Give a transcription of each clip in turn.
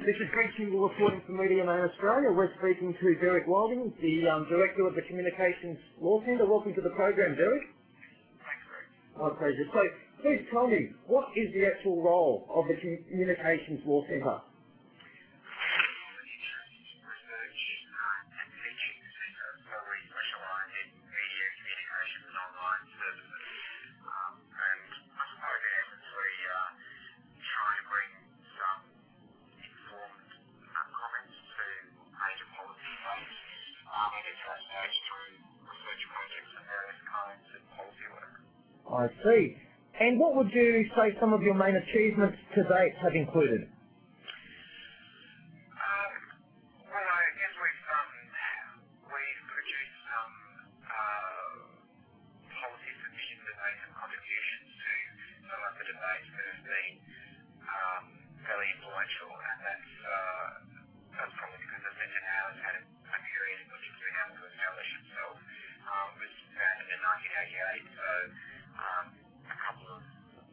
This is Greg Tingle reporting for Media Man Australia. We're speaking to Derek Wilding, the Director of the Communications Law Centre. Welcome to the program, Derek. Thanks, Greg. My pleasure. So, please tell me, what is the actual role of the Communications Law Centre? I see. And what would you say some of your main achievements to date have included? Well, I guess we've produced some policy submissions and made some contributions to some of the debates that have been fairly influential, and that's probably because the Centre now has had a period in which it's been able to establish itself. It was founded in 1988, so a couple of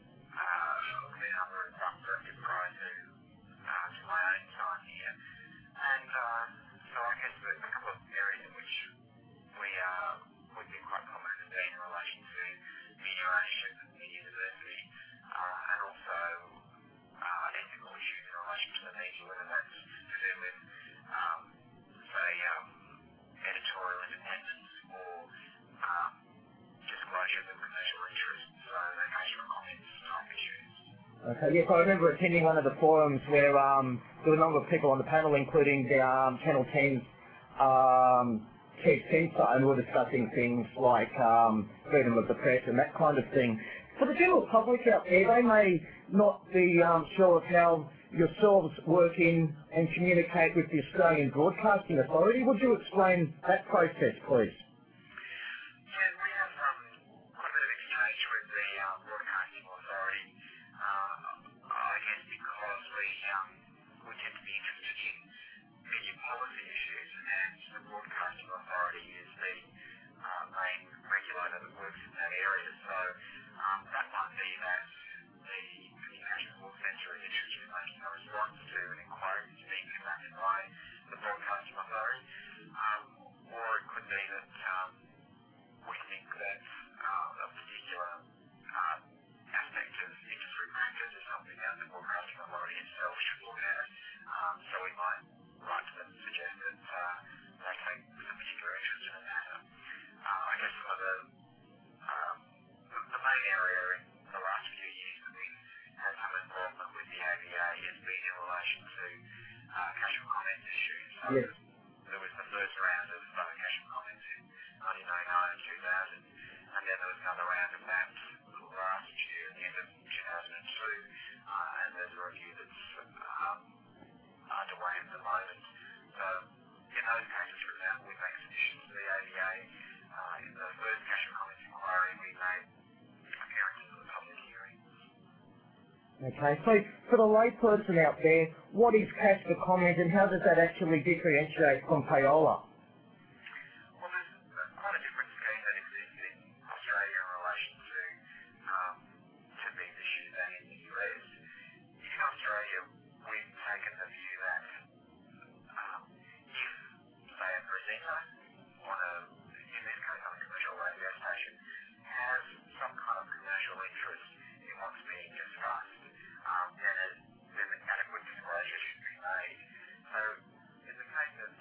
other directed prior to my own time here. And so I guess there's a couple of areas in which we've been quite prominent have been in relation to media ownership and media diversity, and also ethical issues in relation to the media, whether that's to do with, say, editorial independence or disclosures of commercial interests, so engagement comments type issues. Okay, yes, I remember attending one of the forums where there were a number of people on the panel, including the Channel 10's Keith Spencer, and we were discussing things like freedom of the press and that kind of thing. For the general public out there, they may not be sure of how yourselves work in and communicate with the Australian Broadcasting Authority. Would you explain that process, please? Yes. There was the first round of casual comments in 1999 and 2000, and then there was another round of that last year at the end of 2002, and there's a review that's underway at the moment. So in those cases, for example, we make submissions to the ABA. In the first casual comments inquiry, we made appearances at the public hearing. Okay, so for the layperson out there, what is Cash for Comment and how does that actually differentiate from payola? Well, there's quite a different scheme that exists in Australia in relation to these issues than in the US. In Australia, we've taken the view that if, say, a presenter in this case on a commercial radio station, has some kind of commercial interest in what's being discussed, then adequate disclosure should be made. So in the case of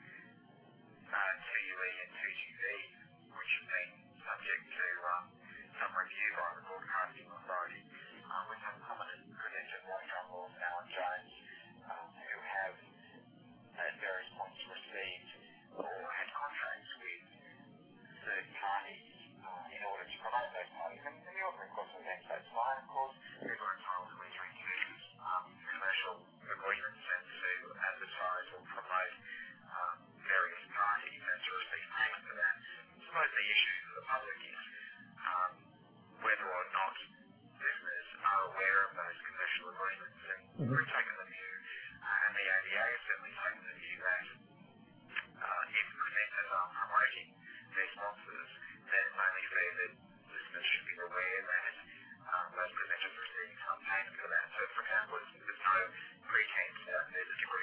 TUE and 2GB, which have been subject to some review by the Broadcasting Authority, we've had prominent presenters like John Laws and Alan Jones who have at various points received or had contracts with third parties in order to promote those parties. And the order, of course, was then that's fine. Of course, people are entitled to enter into commercial agreements and to advertise or promote various parties and to receive payment for that. I suppose the issue for the public is whether or not listeners are aware of those commercial agreements. And we've taken the view, and the ABA has certainly taken the view that if presenters are promoting their sponsors, then it's only fair that listeners should be aware that those presenters are receiving some payment for that. So, for example, there's no pretense that there's a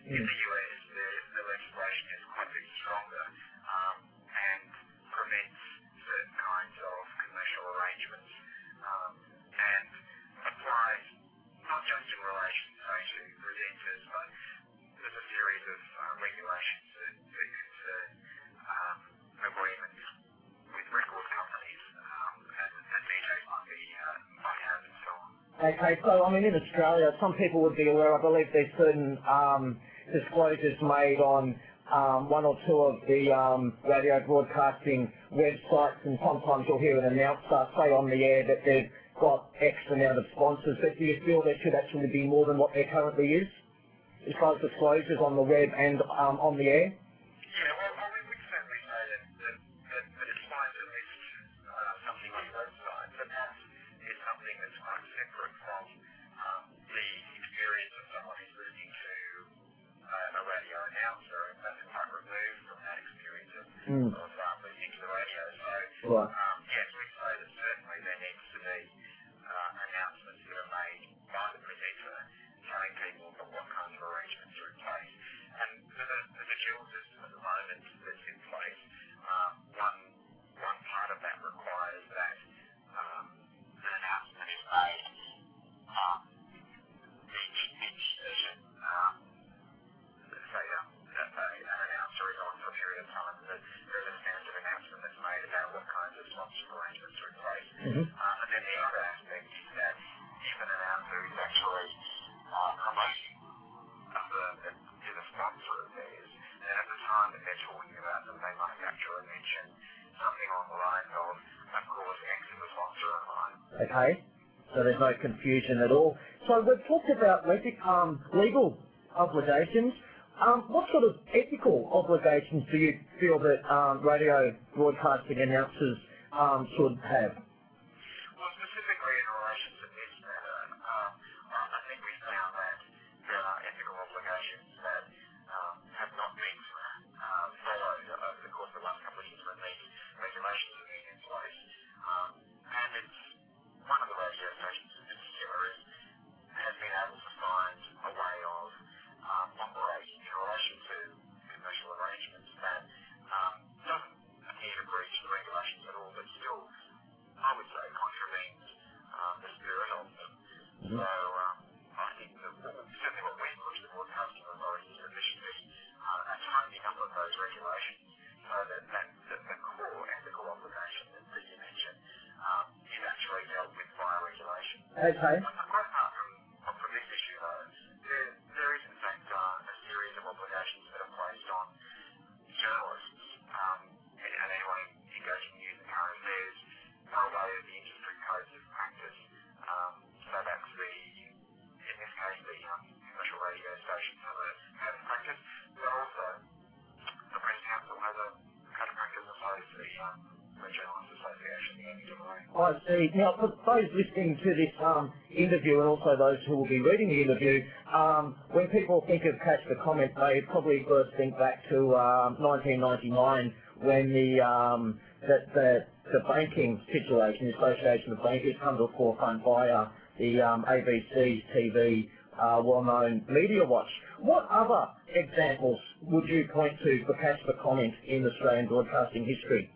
In the US, the legislation is quite a bit stronger and prevents certain kinds of commercial arrangements and applies not just in relation, say, to presenters, but there's a series of regulations that concern agreements with record companies and DJs might have and so on. Okay, so I mean in Australia, some people would be aware, I believe there's certain disclosures made on one or two of the radio broadcasting websites, and sometimes you'll hear an announcer say on the air that they've got X amount of sponsors, but do you feel there should actually be more than what there currently is, as far as disclosures on the web and on the air? Yeah, well, we would certainly say that it's fine to list something on your website, but that is something that's quite separate from the experience of someone who's listening to a radio announcer, and that's quite removed from that experience of listening to the radio. So, Right. yes, we'd say that certainly there needs to be announcements that are made by the presenter telling people that what kinds of arrangements are in place. And there's a dual system at the moment that's in place. One part of that requires that an announcement is made each session. Say an announcer is on for a period of time, that there's a standard announcement that's made about what kinds of sponsorship arrangements are in place. And then the other aspect is that if an announcer is actually promoting a firm that is a sponsor of theirs, then at the time that they're talking about them, they might actually mention something on the lines of course, X is a sponsor of mine. Okay, so there's no confusion at all. So we've talked about legal obligations. What sort of ethical obligations do you feel that radio broadcasting announcers should have? Well, specifically in relation to this matter, I think we found that there are ethical obligations that have not been followed over the course of the last couple of years when these regulations have been in place. And it's one of the radio stations in particular has been able to find a way of operating in relation to commercial arrangements that doesn't appear to breach the regulations at all, but still, I would say, contravenes the spirit of them. So I think that certainly what we push the broadcasting authority is that there should be a tightening up of those regulations so that the core ethical obligation that you mentioned is actually dealt with via regulation. Okay. Quite apart from this issue, though, there is in fact a series of obligations that are placed on journalists and anyone engaging in news and current affairs by way of the industry codes of practice. So that's in this case, the commercial radio stations have a code of practice, but also the Press Council has a code of practice as well as the Journalists Association, the NUAA. I see. Now, for those listening to this interview and also those who will be reading the interview, when people think of Catch the Comment, they probably first think back to 1999 when the banking situation, the Association of Bankers, come to the forefront via the ABC TV well-known Media Watch. What other examples would you point to for Catch the Comment in Australian broadcasting history?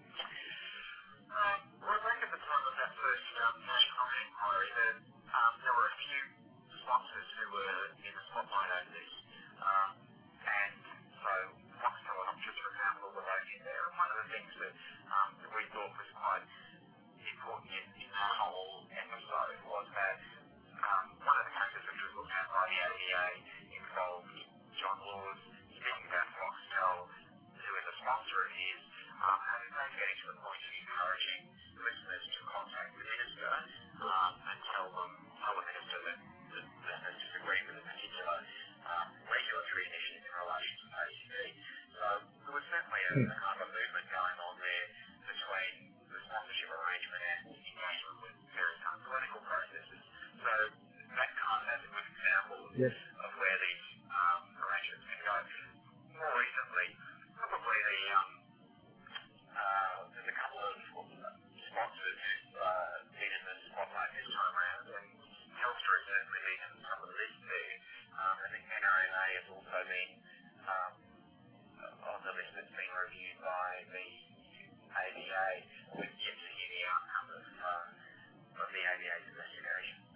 Well, back at the time of that first Catch Comment inquiry, there were a few sponsors who were in the spotlight over this. And so Foxtel and Optus, for example, were both in there. And one of the things that we thought was quite important in that whole episode was that one of the cases which was looked at by the ABA involved John Laws speaking about Foxtel, who is a sponsor of his, and then getting to the point of encouraging listeners to contact the minister and tell the minister that has disagreed with a particular regulatory initiative in relation to ACB. So there was certainly a kind of a movement going on there between the sponsorship arrangement and engagement with various kind of political processes. So that kind of has a good example of where these arrangements can go. More recently, probably there's a couple of sponsors who've been in the spotlight this time around, and Telstra has certainly been in some of the lists there. I think NRMA has also been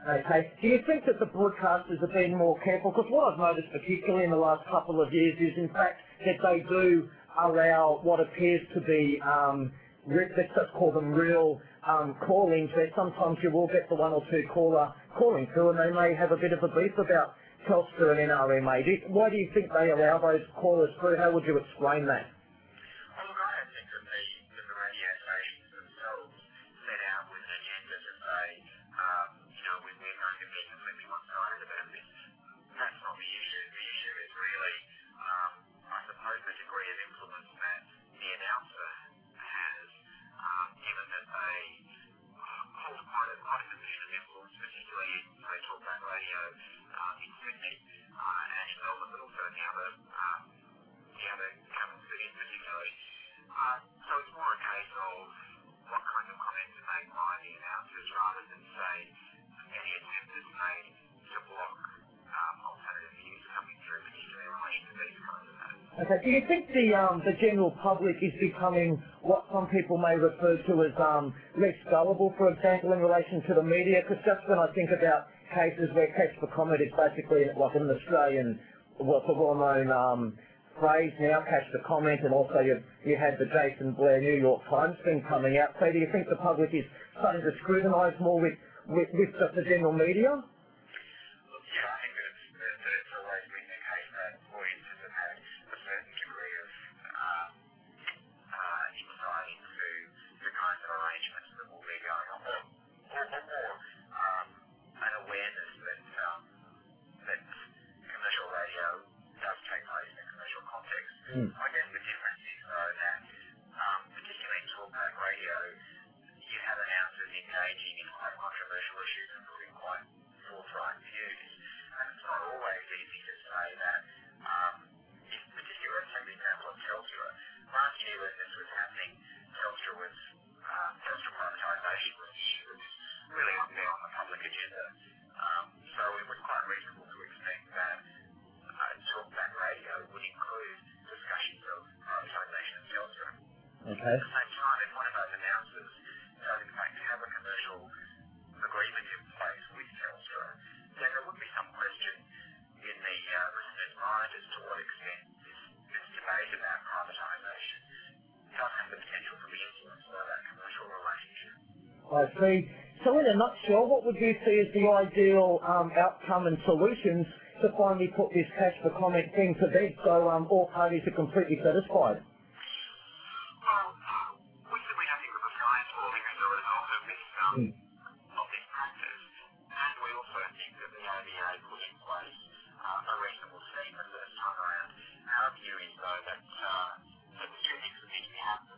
Okay. Do you think that the broadcasters have been more careful? Because what I've noticed, particularly in the last couple of years, is in fact that they do allow what appears to be, let's just call them real call-ins, where sometimes you will get the one or two caller calling through, and they may have a bit of a beef about Telstra and NRMA. Why do you think they allow those callers through? How would you explain that? Well, look, I don't think that the radio stations themselves set out with an agenda to say, we're going to be completely one-sided about this. That's not the issue. The issue is really, I suppose, the degree of influence that the announcer has, given that they hold quite a position of influence, particularly in, say, talkback radio in Sydney and in Melbourne, but also in the other capital cities particularly. So it's more a case of what kinds of comments are made by the announcers rather than, say, any attempt is made to block alternative views coming through, particularly in relation to these kinds of matters. Okay. Do you think the general public is becoming what some people may refer to as less gullible, for example, in relation to the media? Because just when I think about cases where catch for comment is basically like an Australian, what's a well-known phrase now, catch the comment, and also you had the Jason Blair New York Times thing coming out. So do you think the public is starting to scrutinise more with just the general media? Look, yeah, I think that it's always been the case that audiences have had a certain degree of insight into the kinds of arrangements that will be going on, or more an awareness that commercial radio does take place in a commercial context. I guess the difference is, though, that particularly in talkback radio, you have announcers engaging in quite controversial issues and putting quite forthright views. And it's not always easy to say that, if particularly, take the example of Telstra. Last year when this was happening, Telstra privatisation was really up there on the public agenda. So it was quite reasonable to expect that talkback radio would include discussions of privatisation of Telstra. Okay. At the same time, if one of those announcers does in fact have a commercial agreement in place with Telstra, then there would be some question in the listener's mind as to what extent this debate about privatisation does have the potential to be influenced by that commercial relationship. I see. So in a nutshell, what would you see as the ideal outcome and solutions to finally put this catch for comment thing to bed so all parties are completely satisfied? Well, we simply don't think that the sky is falling as a result of this practice, and we also think that the ABA put in place a reasonable scheme the first time around. Our view is, though, that the two things that need to happen.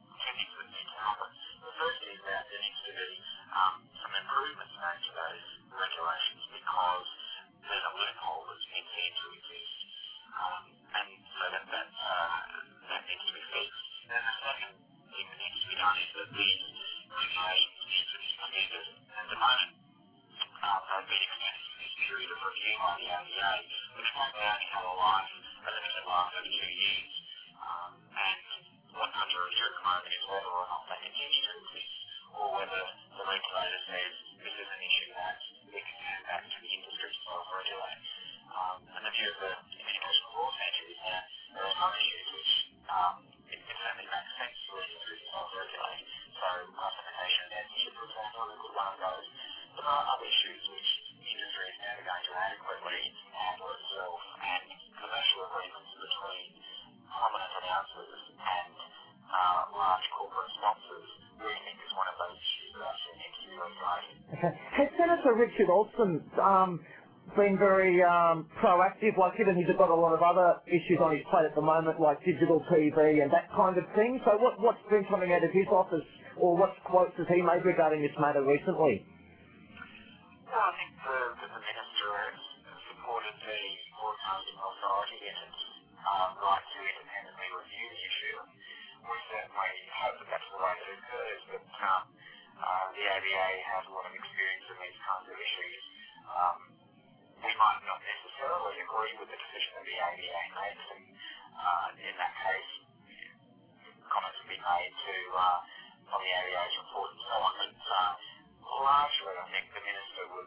The first is that there needs to be some improvements made to those regulations because there's a loophole that's been seen to exist, and so that needs to be fixed. And the second thing that needs to be done is that these regulations need to be amended. At the moment, they've been extended for this period of review by the ABA, which might only have a limited life of 2 years. And what's under review at the moment is whether or not they continue to exist, or whether the regulator says this is an issue that we can hand back to the industry to self-regulate. And the view of the Communication Law Centre is that there are some issues which it certainly makes sense for the industry to self-regulate. So classification of censorship, for example, is a good one of those. But there are other issues which the industry is never going to adequately handle itself, and commercial agreements between prominent announcers and large corporate sponsors, we think is one of those issues that actually needs to be regulated. Okay. Has Senator Richard Alston been very proactive, like given he's got a lot of other issues on his plate at the moment, like digital TV and that kind of thing? So what's been coming out of his office, or what quotes has he made regarding this matter recently? Well, I think the Minister has supported the Broadcasting Authority in its right to independently review the issue. We certainly hope that that's the way that it occurs, but the ABA has a lot of experience in these kinds of issues. We might not necessarily agree with the decision that the ABA makes, and in that case, comments will be made on the ABA's report and so on. But largely, I think the Minister would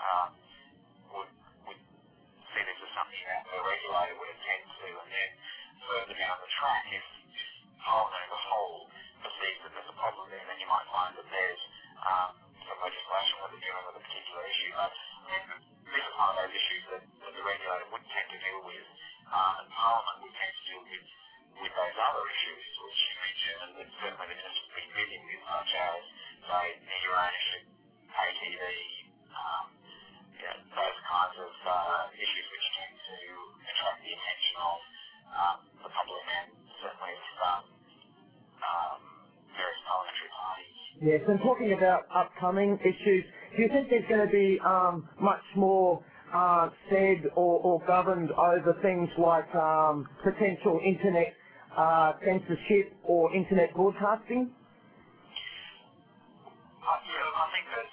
would see this as something that the regulator would attend to, and then further down the track, if Parliament as a whole perceives that there's a problem there, then you might find that there's some legislation where they're dealing with a particular issue. But this is one of those issues that the regulator would tend to deal with, and Parliament would tend to deal with those other issues which you mentioned, and that certainly the minister has been busy with, such as, say, media ownership, pay TV, those kinds of issues which tend to attract the attention of the public and certainly of various parliamentary parties. Yes, and talking about upcoming issues, do you think there's going to be much more said or governed over things like potential internet censorship or internet broadcasting? I think that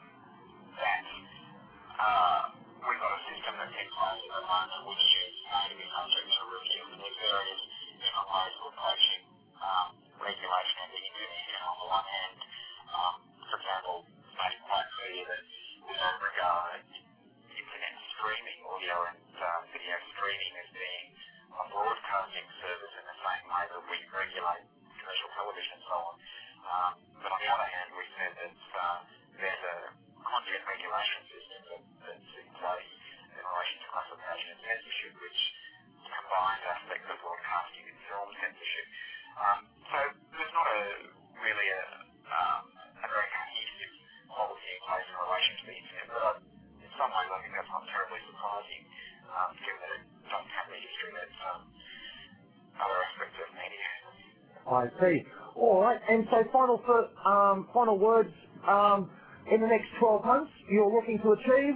we've got a system that's in place at the moment which is going to be subject to review, and there's various different ways of approaching regulation of the internet. And on the one hand, for example, it's made it quite clear that we don't regard internet streaming, audio and video streaming, as being a broadcasting service in the same way that we regulate commercial television and so on. But on the other hand, we said that there's a content regulation system that's in place in relation to classification and censorship, which combines aspects of broadcasting and film censorship. So there's not really a very cohesive policy in place in relation to the internet, but in some ways I think that's not terribly surprising, given that it doesn't have the history that other aspects of media have. I see. All right, and so final words in the next 12 months you're looking to achieve?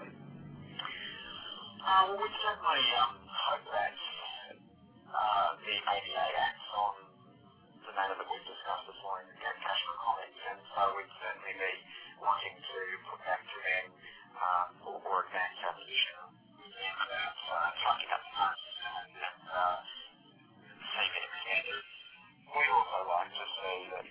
Well, we certainly hope that the ADA acts on the matter that we've discussed this morning, the cash for comments, and so we'd certainly be wanting to put that to them or advance our position with them about tightening up the funds and CVM standards. We'd also like to see that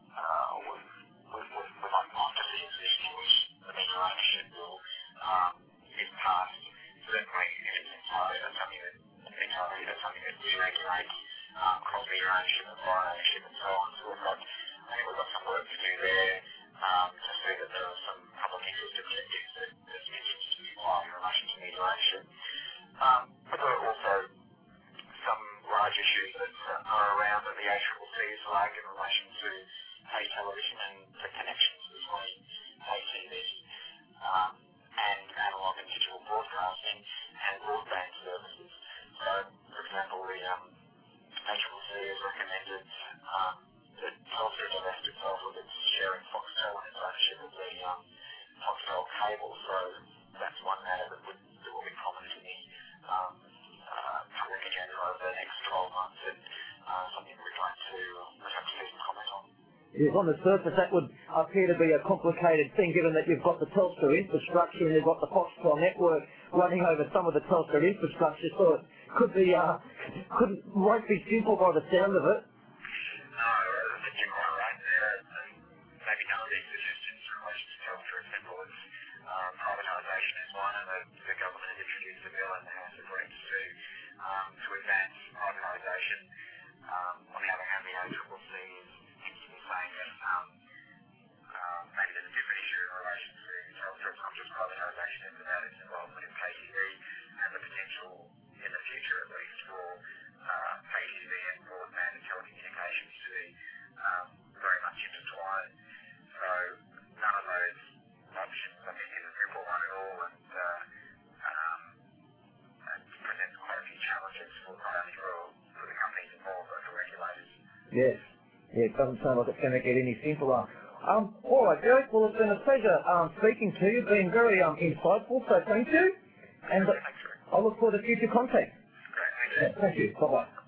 we'd like to see a position in which the media ownership bill is passed. Certainly, if it's entirely, that's something that we regulate, cross-media ownership and foreign ownership and so on. So I think we've got some work to do there to see that there are some public interest objectives that mentioned to be applied in relation to media ownership. But there are also some large issues that are around that the ACCC is flagged in relation to pay television and the connections between pay TV and analogue and digital broadcasting and broadband services. So, for example, the ACCC has recommended that Telstra divest itself of its share in Foxtel and its ownership of the Foxtel cable. So that's one matter that will be prominent in the public agenda over the next 12 months, and something we'd like to see some comment on. Yes, on the surface that would appear to be a complicated thing, given that you've got the Telstra infrastructure and you've got the Foxtel network running over some of the Telstra infrastructure, so it won't be simple by the sound of it. No, I think you're quite right there. Maybe none of these suggestions in relation to Telstra are simple. It's privatisation is one, and the government has introduced a bill and the House agreed to advance privatisation. On the other hand, the ACCC seems to be saying that maybe there's a different issue in relation to Telstra. It's not just privatisation, it's about its involvement in pay TV and the potential in the future, at least, for pay TV and broadband and telecommunications to be very much intertwined. So none of those options, I think, is a simple one at all, and presents quite a few challenges not only for the companies involved, but for regulators. Yes. Yeah, it doesn't sound like it's going to get any simpler. All right, Derek, well, it's been a pleasure speaking to you. You've been very insightful, so thank you. And I look forward to future contact. Great, thank you. Yeah, thank you. Bye-bye.